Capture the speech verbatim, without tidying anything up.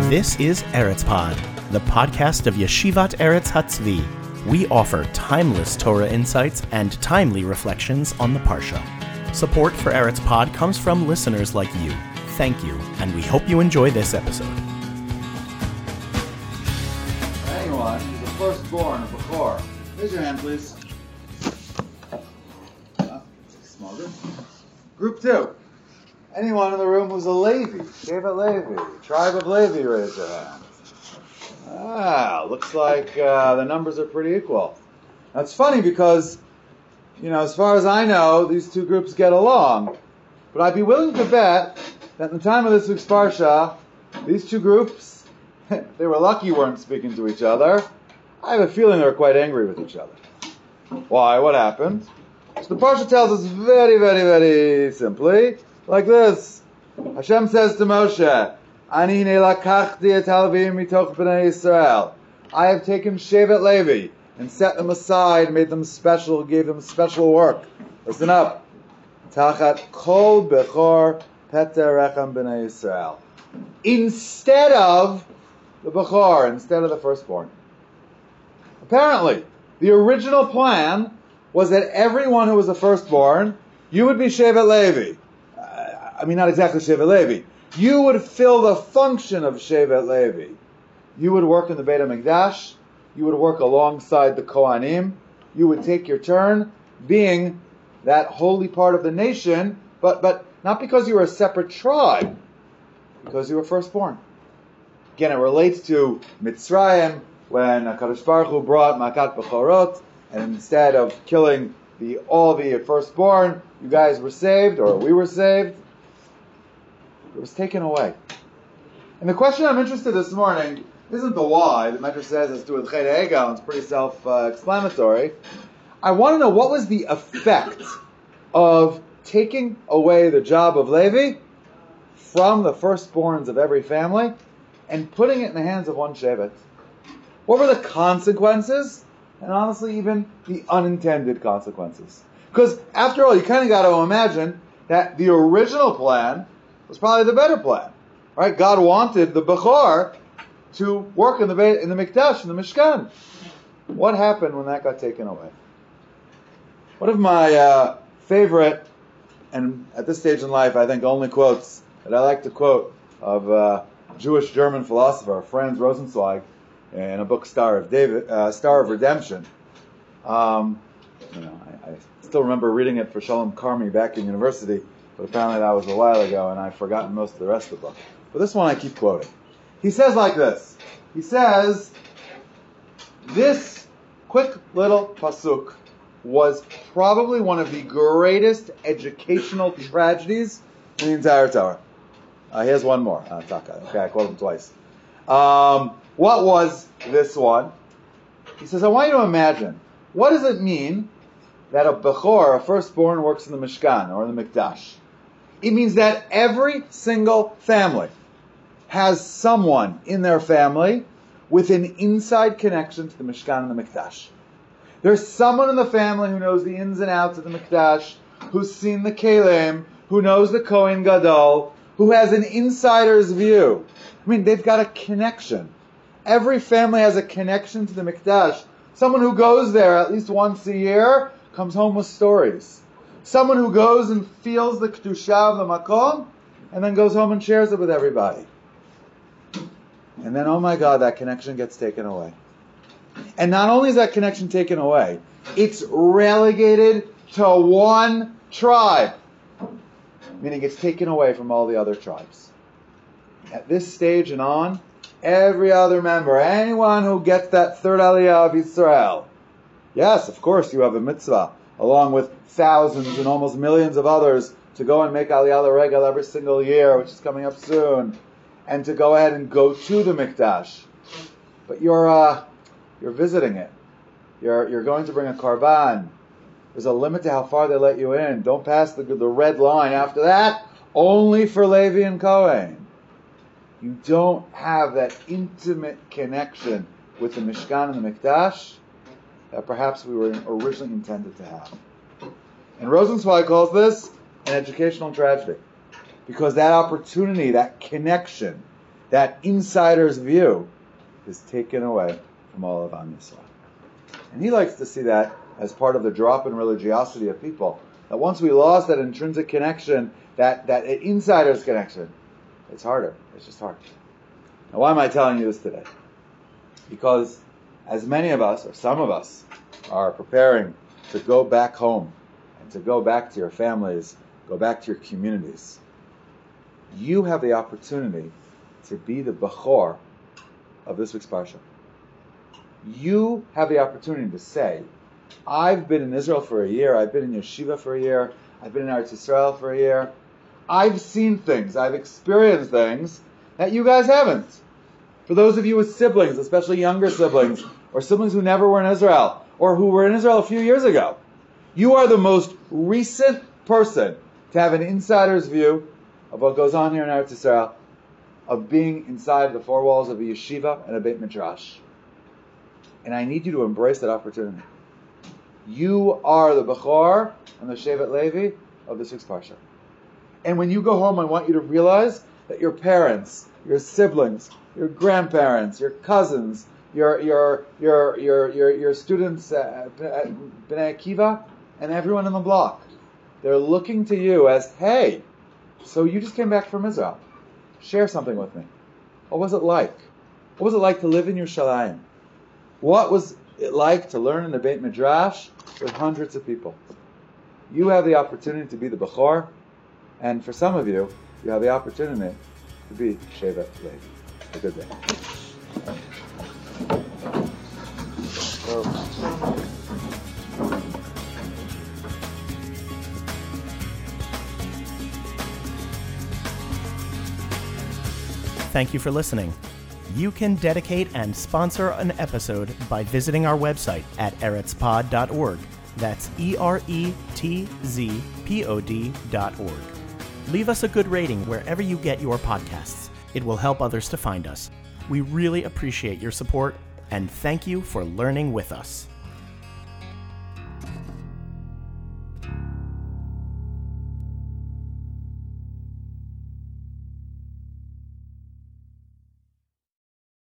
This is Eretz Pod, the podcast of Yeshivat Eretz Hatzvi. We offer timeless Torah insights and timely reflections on the Parsha. Support for Eretz Pod comes from listeners like you. Thank you, and we hope you enjoy this episode. Anyone who's the firstborn of Bechor, raise your hand, please. Uh, small group. Group two. Anyone in the room who's a Levi, Shevet Levi, tribe of Levi, raise your hand. Ah, looks like uh, the numbers are pretty equal. That's funny because, you know, as far as I know, these two groups get along. But I'd be willing to bet that in the time of this week's Parsha, these two groups, they were lucky weren't speaking to each other. I have a feeling they were quite angry with each other. Why? What happened? So the Parsha tells us very, very, very simply, like this. Hashem says to Moshe, Ani nelakachti et halvim mitoch b'nei Yisrael. I have taken Shevet Levi and set them aside, made them special, gave them special work. Listen up. Tachat kol bechor peter rechem b'nei Yisrael. Instead of the bechor, instead of the firstborn. Apparently, the original plan was that everyone who was a firstborn, you would be Shevet Levi. I mean, not exactly Shevet Levi. You would fill the function of Shevet Levi. You would work in the Beit HaMikdash. You would work alongside the Kohanim. You would take your turn being that holy part of the nation, but, but not because you were a separate tribe, because you were firstborn. Again, it relates to Mitzrayim, when HaKadosh Baruch Hu brought Makat Bechorot, and instead of killing the all the firstborn, you guys were saved, or we were saved. It was taken away. And the question I'm interested in this morning isn't the why. The Medrash says it's to do with Chet HaEgel, and it's pretty self-explanatory. I want to know what was the effect of taking away the job of Levi from the firstborns of every family and putting it in the hands of one Shevet. What were the consequences? And honestly, even the unintended consequences. Because after all, you kind of got to imagine that the original plan was probably the better plan, right? God wanted the Bechor to work in the in the Mikdash, in the Mishkan. What happened when that got taken away? One of my uh, favorite, and at this stage in life, I think only quotes that I like to quote of uh, Jewish German philosopher Franz Rosenzweig in a book, Star of David, uh, Star of Redemption. Um, you know, I, I still remember reading it for Shalom Karmi back in university. But apparently that was a while ago, and I've forgotten most of the rest of the book. But this one I keep quoting. He says like this. He says, this quick little pasuk was probably one of the greatest educational tragedies in the entire Torah. Uh, here's one more. Uh, okay, I quote him twice. Um, what was this one? He says, I want you to imagine, what does it mean that a Bechor, a firstborn, works in the Mishkan, or in the Mikdash? It means that every single family has someone in their family with an inside connection to the Mishkan and the Mikdash. There's someone in the family who knows the ins and outs of the Mikdash, who's seen the Kelim, who knows the Kohen Gadol, who has an insider's view. I mean, they've got a connection. Every family has a connection to the Mikdash. Someone who goes there at least once a year comes home with stories. Someone who goes and feels the Kedusha of the Makom, and then goes home and shares it with everybody. And then, oh my God, that connection gets taken away. And not only is that connection taken away, it's relegated to one tribe. Meaning it's taken away from all the other tribes. At this stage and on, every other member, anyone who gets that third Aliyah of Yisrael, yes, of course you have a mitzvah, along with thousands and almost millions of others, to go and make Aliyah L'Regel every single year, which is coming up soon, and to go ahead and go to the Mikdash. But you're uh, you're visiting it. You're you're going to bring a karban. There's a limit to how far they let you in. Don't pass the the red line. After that, only for Levi and Kohen. You don't have that intimate connection with the Mishkan and the Mikdash that perhaps we were originally intended to have. And Rosenzweig calls this an educational tragedy. Because that opportunity, that connection, that insider's view is taken away from all of Am Yisrael. And he likes to see that as part of the drop in religiosity of people. That once we lost that intrinsic connection, that, that insider's connection, it's harder. It's just hard. Now, why am I telling you this today? Because as many of us, or some of us, are preparing to go back home and to go back to your families, go back to your communities, you have the opportunity to be the Bechor of this week's Parsha. You have the opportunity to say, I've been in Israel for a year, I've been in Yeshiva for a year, I've been in Eretz Yisrael for a year, I've seen things, I've experienced things that you guys haven't. For those of you with siblings, especially younger siblings, or siblings who never were in Israel, or who were in Israel a few years ago, you are the most recent person to have an insider's view of what goes on here in Eretz Yisrael, of being inside the four walls of a yeshiva and a Beit Midrash. And I need you to embrace that opportunity. You are the Bechor and the Shevet Levi of this week's Parsha. And when you go home, I want you to realize that your parents, your siblings, your grandparents, your cousins, your your your your your, your students at Bnei Akiva, and everyone in the block, they're looking to you as, hey, so you just came back from Israel. Share something with me. What was it like? What was it like to live in Yerushalayim? What was it like to learn in the Beit Midrash with hundreds of people? You have the opportunity to be the Bechor, and for some of you, you have the opportunity to be Shevet Levi. A good day. Thank you for listening. You can dedicate and sponsor an episode by visiting our website at eretzpod dot org. That's E R E T Z P O D dot org. Leave us a good rating wherever you get your podcasts. It will help others to find us. We really appreciate your support, and thank you for learning with us.